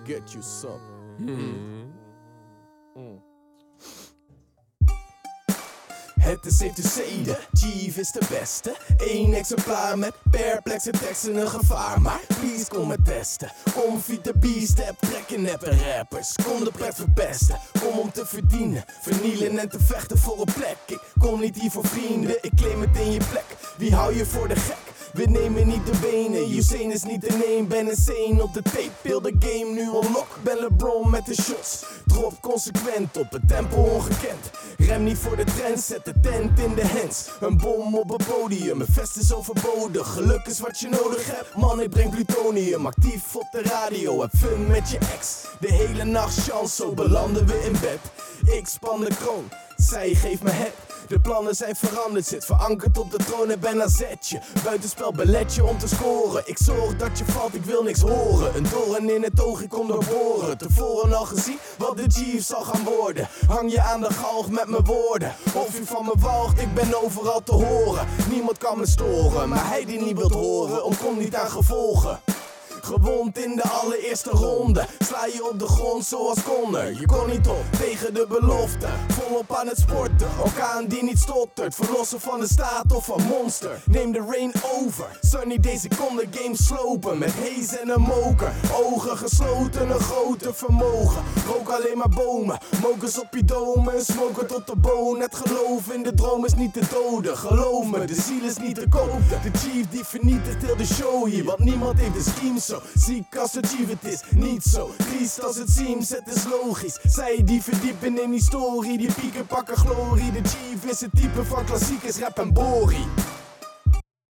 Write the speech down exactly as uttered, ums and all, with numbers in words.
get you some. Mm. Mm. Het is safe to say that Chief is de beste. Eén exemplaar met perplexe teksten een gevaar. Maar please kom me testen. Kom via de B-step, trekken neppe rappers. Kom de pret verpesten. Kom om te verdienen, vernielen en te vechten voor een plek. Ik kom niet hier voor vrienden, ik claim meteen je plek. Wie hou je voor de gek? We nemen niet de benen, Usain is niet de name. Ben insane op de tape, peel de game nu unlock. Ben LeBron met de shots, drop consequent op het tempo ongekend. Rem niet voor de trend, zet de tent in de hands. Een bom op een podium, een vest is overbodig. Geluk is wat je nodig hebt, man ik breng plutonium. Actief op de radio, heb fun met je ex. De hele nacht chance, zo belanden we in bed. Ik span de kroon, zij geeft me het. De plannen zijn veranderd, zit verankerd op de troon en ben aan zetje. Buitenspel belet je om te scoren. Ik zorg dat je valt, ik wil niks horen. Een doorn in het oog, ik kom doorboren. Tevoren al gezien wat de Chief zal gaan worden. Hang je aan de galg met mijn woorden. Of je van me walgt, ik ben overal te horen. Niemand kan me storen, maar hij die niet wilt horen, ontkomt niet aan gevolgen. Gewond in de allereerste ronde, sla je op de grond zoals Connor. Je kon niet op tegen de belofte, volop aan het sporten. Orkaan die niet stottert, verlossen van de staat of van monster. Neem de rain over, Sunny deze kon de game slopen. Met haze en een moker, ogen gesloten, een grote vermogen. Rook alleen maar bomen, mokers op je domen. Smoken tot de boon, het geloof in de droom is niet te doden. Geloof me, de ziel is niet te kopen. De Chief die vernietigt heel de show hier, want niemand heeft de scheme zo. Ziek als het Chief, het is niet zo triest als het seems, het is logisch. Zij die verdiepen in historie, die pieken pakken glorie. De Chief is het type van klassiekers, rap en borie.